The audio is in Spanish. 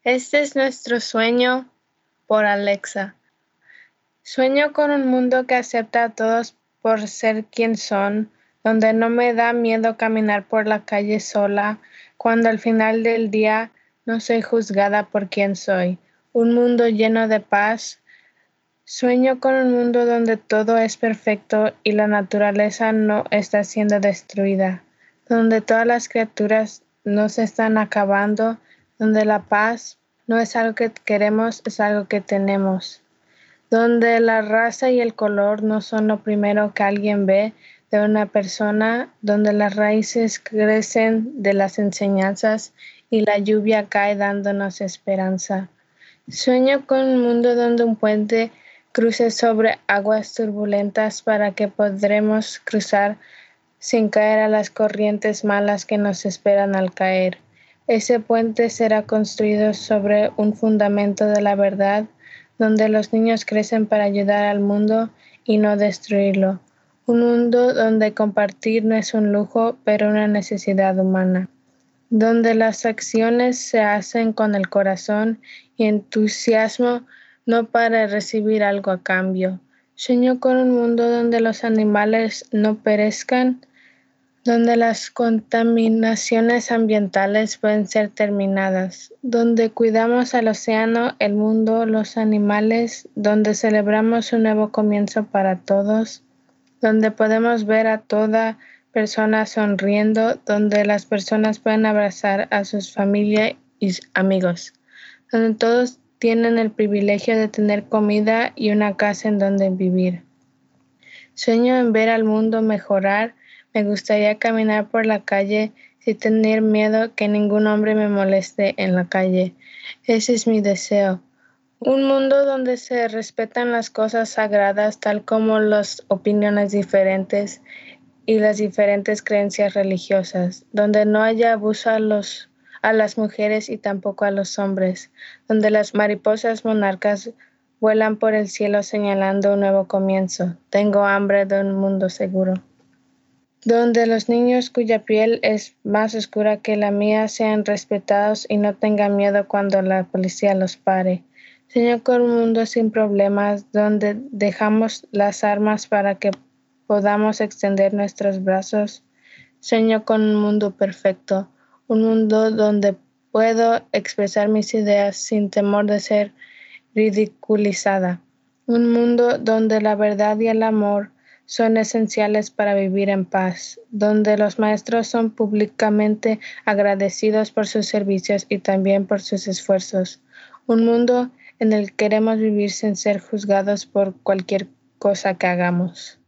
Este es nuestro sueño por Alexa. Sueño con un mundo que acepta a todos por ser quien son, donde no me da miedo caminar por la calle sola, cuando al final del día no soy juzgada por quien soy. Un mundo lleno de paz. Sueño con un mundo donde todo es perfecto y la naturaleza no está siendo destruida, donde todas las criaturas no se están acabando, donde la paz no es algo que queremos, es algo que tenemos, donde la raza y el color no son lo primero que alguien ve de una persona, donde las raíces crecen de las enseñanzas y la lluvia cae dándonos esperanza. Sueño con un mundo donde un puente cruce sobre aguas turbulentas para que podremos cruzar sin caer a las corrientes malas que nos esperan al caer. Ese puente será construido sobre un fundamento de la verdad, donde los niños crecen para ayudar al mundo y no destruirlo. Un mundo donde compartir no es un lujo, pero una necesidad humana, donde las acciones se hacen con el corazón y entusiasmo, no para recibir algo a cambio. Sueño con un mundo donde los animales no perezcan, donde las contaminaciones ambientales pueden ser terminadas, donde cuidamos al océano, el mundo, los animales, donde celebramos un nuevo comienzo para todos, donde podemos ver a toda persona sonriendo, donde las personas pueden abrazar a sus familias y amigos, donde todos tienen el privilegio de tener comida y una casa en donde vivir. Sueño en ver al mundo mejorar. Me gustaría caminar por la calle sin tener miedo que ningún hombre me moleste en la calle. Ese es mi deseo. Un mundo donde se respetan las cosas sagradas, tal como las opiniones diferentes y las diferentes creencias religiosas, donde no haya abuso a las mujeres y tampoco a los hombres, donde las mariposas monarcas vuelan por el cielo señalando un nuevo comienzo. Tengo hambre de un mundo seguro, donde los niños cuya piel es más oscura que la mía sean respetados y no tengan miedo cuando la policía los pare. Sueño con un mundo sin problemas, donde dejamos las armas para que podamos extender nuestros brazos. Sueño con un mundo perfecto, un mundo donde puedo expresar mis ideas sin temor de ser ridiculizada. Un mundo donde la verdad y el amor son esenciales para vivir en paz, donde los maestros son públicamente agradecidos por sus servicios y también por sus esfuerzos. Un mundo en el que queremos vivir sin ser juzgados por cualquier cosa que hagamos.